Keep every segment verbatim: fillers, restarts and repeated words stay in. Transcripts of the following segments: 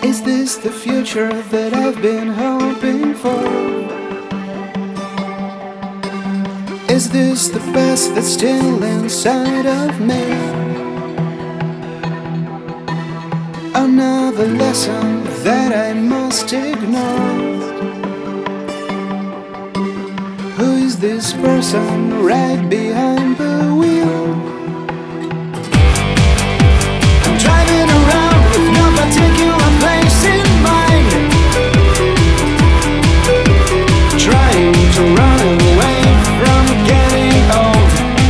Is this the future that I've been hoping for? Is this the past that's still inside of me? Another lesson that I must ignore. Who is this person right behind the wheel? I'm driving around with no particular place in mind, trying to run away from getting old.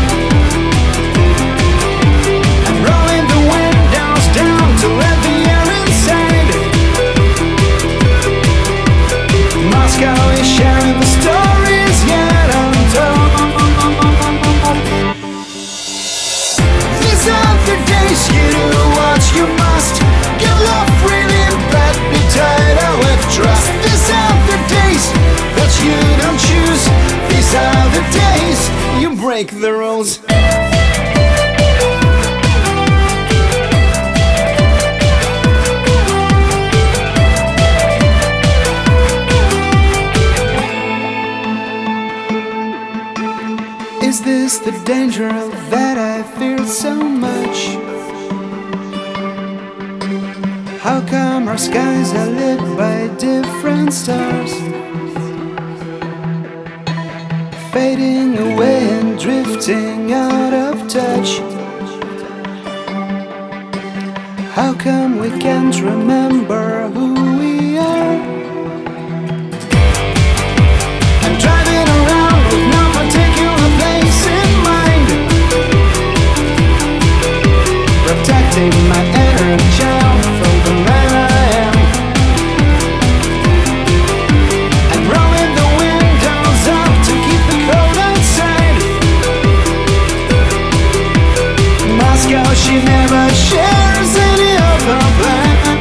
I'm rolling the windows down to let the air inside. Moscow is sharing the stories yet untold. These are the days you do what you must. Give love freely but be tied up with trust. These are the days that you don't choose. These are the days you break the rules. Is this the danger that I feared so much? How come our skies are lit by different stars, fading away and drifting out of touch? How come we can't remember who we are? I'm driving around with no particular place in mind, protecting my inner child from the man I am. I'm rolling the windows up to keep the cold outside. Moscow, she never shares any of her plans.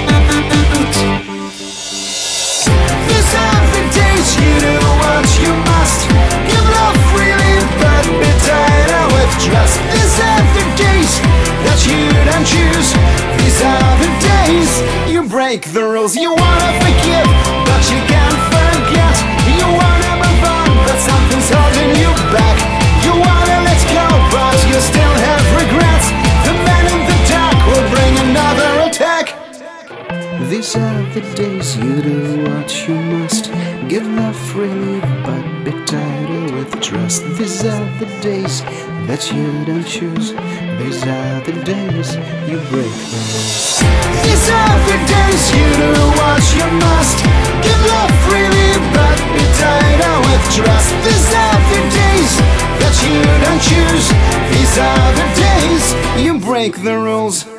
These are the days you do what you must. Give love freely but be tied up with trust. These are the days that you don't choose. These are the days you break the rules. You wanna forgive but you can't forget. You wanna move on but something's holding you back. You wanna let go but you still have regrets. The man in the dark will bring another attack. These are the days you do what you must. Give love freely but be tied up with trust. These are the days that you don't choose. These are the days you break the rules. These are the days you do what you must. Give love freely but be tied up with trust. These are the days that you don't choose. These are the days you break the rules.